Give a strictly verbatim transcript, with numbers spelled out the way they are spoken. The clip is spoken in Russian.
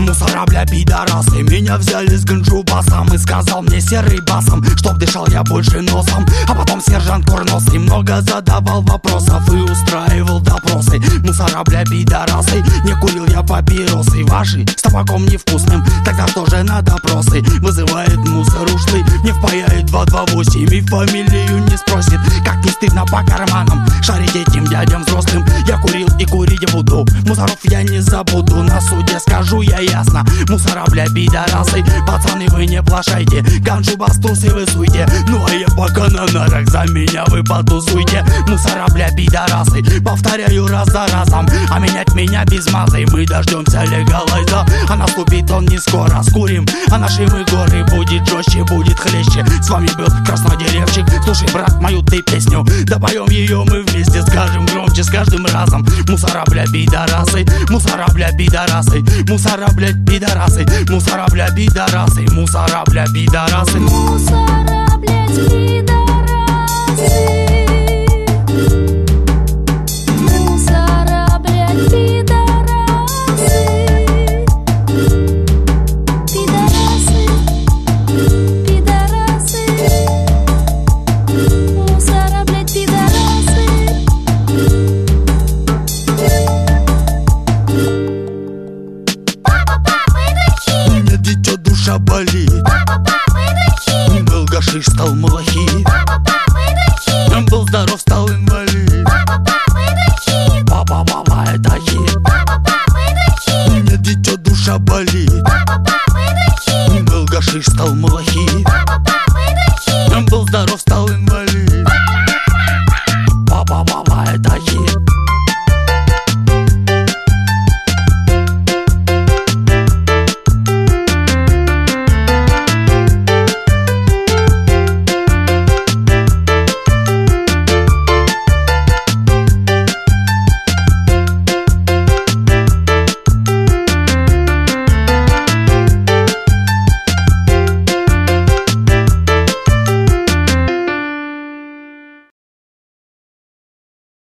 Мусора, бля, пидорасы. Меня взяли с ганджубасом и сказал мне серый басом, чтоб дышал я больше носом. А потом сержант курносый много задавал вопросов и устраивал допросы. Мусора, бля, пидорасы. Не курил я папиросы ваши с табаком невкусным, тогда тоже на допросы. Вызывает мусор ушлый, не впаяет два два восемь и фамилию не спросит. Как не стыдно по карманам шарить этим дядям взрослым. Я курил и курить буду, мусоров я не забуду. На суде скажу я ясно: мусора, бля, пидорасы. Пацаны, вы не плашайте, ганджу бастусы вы суйте. Ну а я пока на нарах, за меня вы потусуйте. Мусора, бля, пидорасы. Повторяю раз за разом, а менять меня без мазы. Мы дождемся легалайза, а наступит он не скоро. Скурим, а наши мы горы. Будет жестче, будет хлеще. С вами был краснодеревчик. Слушай, брат, мою ты песню, да поем ее мы вместе. Скажем громче с каждым разом: мусора, бля, пидорасы. Мусора, бля, пидорасы. Мусора, блядь, пидорасы. Мусора, бля, пидорасы. Мусора, бля, пидорасы. Мусора, блядь, пидорасы. Мусора, блядь, пидорасы. Пидорасы. Пидорасы. Мусора, блядь, пидорасы. Папа, папа, это хит. У меня дитё, душа болит. Папа, папа, это хит. Был гашиш, стал малахит. Папа, папа, это хит. Был здоров, стал инвалид. Папа, папа, это хит. Папа, папа, это хит. Папа, папа, это У хит. меня дитё, душа болит. Папа, папа, это хит. Был гашиш, стал малахит. Папа,